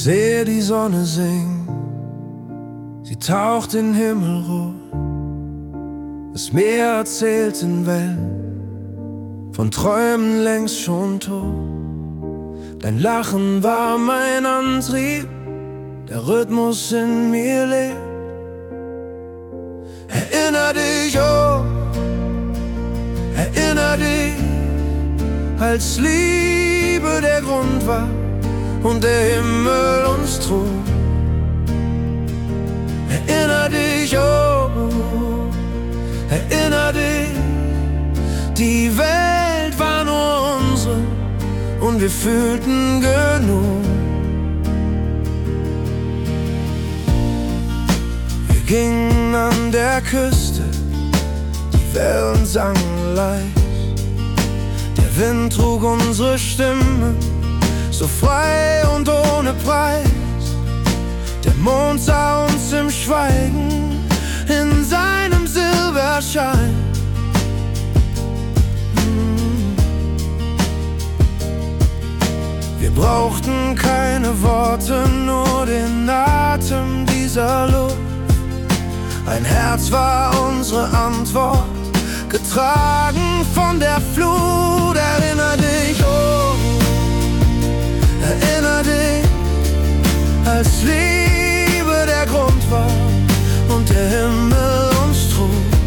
Ich sehe die Sonne singen, sie taucht den Himmel rot. Das Meer erzählt in Wellen von Träumen längst schon tot. Dein Lachen war mein Antrieb, der Rhythmus in mir lebt. Erinner dich, oh, erinner dich, als Liebe der Grund war und der Himmel uns trug. Erinner dich, oh, erinner dich, die Welt war nur unsere und wir fühlten genug. Wir gingen an der Küste, die Wellen sangen leicht. Der Wind trug unsere Stimmen, so frei und ohne Preis. Der Mond sah uns im Schweigen in seinem Silberschein. Wir brauchten keine Worte, nur den Atem dieser Luft. Ein Herz war unsere Antwort, getragen von der Flut. Erinner dich, oh, erinner dich, als Liebe der Grund war und der Himmel uns trug.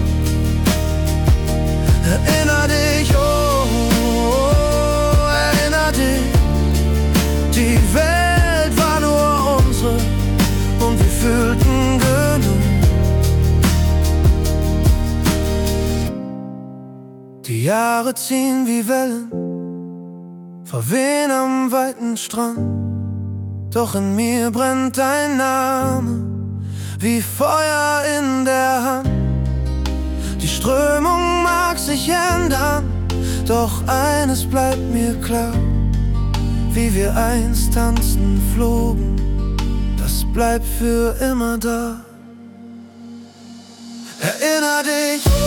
Erinner dich, oh, erinner dich, die Welt war nur unsere und wir fühlten genug. Die Jahre ziehen wie Wellen, verwehen am weiten Strand. Doch in mir brennt dein Name wie Feuer in der Hand. Die Strömung mag sich ändern, doch eines bleibt mir klar: wie wir einst tanzten, flogen, das bleibt für immer da. Erinner dich,